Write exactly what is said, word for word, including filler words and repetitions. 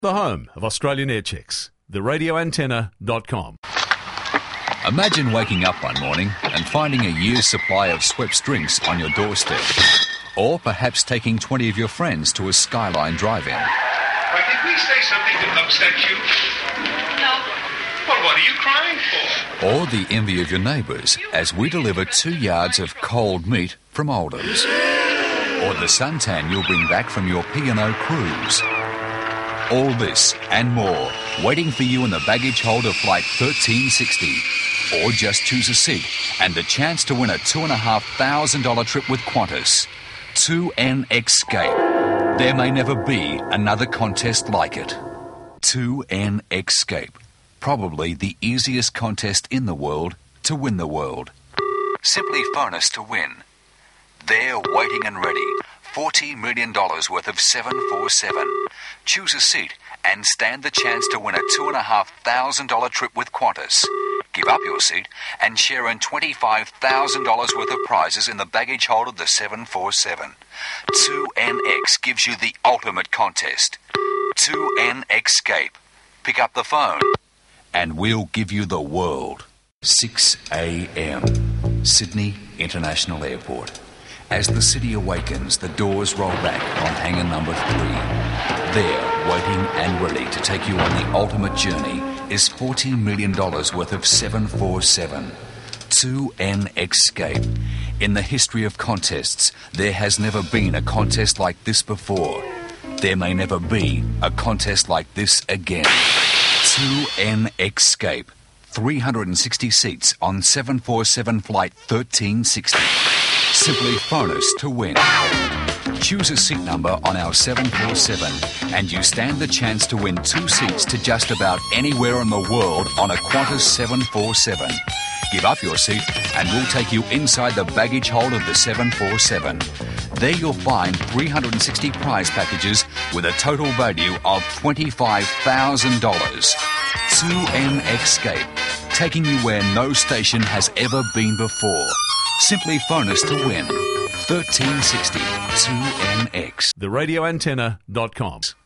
The home of Australian air checks, the radio antenna dot com. Imagine waking up one morning and finding a year's supply of Schweppes drinks on your doorstep. Or perhaps taking twenty of your friends to a Skyline drive-in. Why, did we say something to upset you? No. Well, what are you crying for? Or the envy of your neighbours as we deliver two yards of cold meat from Oldham's. Or the suntan you'll bring back from your P and O cruise. All this and more waiting for you in the baggage hold of Flight thirteen sixty. Or just choose a seat and the chance to win a two thousand five hundred dollars trip with Qantas. two N Escape. There may never be another contest like it. two N Escape. Probably the easiest contest in the world to win the world. Simply phone us to win. They're waiting and ready. forty million dollars worth of seven forty-seven. Choose a seat and stand the chance to win a two thousand five hundred dollars trip with Qantas. Give up your seat and share in twenty-five thousand dollars worth of prizes in the baggage hold of the seven forty-seven. two N X gives you the ultimate contest. two N Escape. Pick up the phone and we'll give you the world. six a.m. Sydney International Airport. As the city awakens, the doors roll back on hangar number three. There, waiting and ready to take you on the ultimate journey, is forty million dollars worth of seven forty-seven. two N Escape. In the history of contests, there has never been a contest like this before. There may never be a contest like this again. two N Escape. three hundred sixty seats on seven forty-seven Flight thirteen sixty. Simply phone us to win. Choose a seat number on our seven forty-seven and you stand the chance to win two seats to just about anywhere in the world on a Qantas seven forty-seven. Give up your seat and we'll take you inside the baggage hold of the seven forty-seven. There you'll find three hundred sixty prize packages with a total value of twenty-five thousand dollars. two N Escape, taking you where no station has ever been before. Simply phone us to win. thirteen sixty two N X. the radio antenna dot com.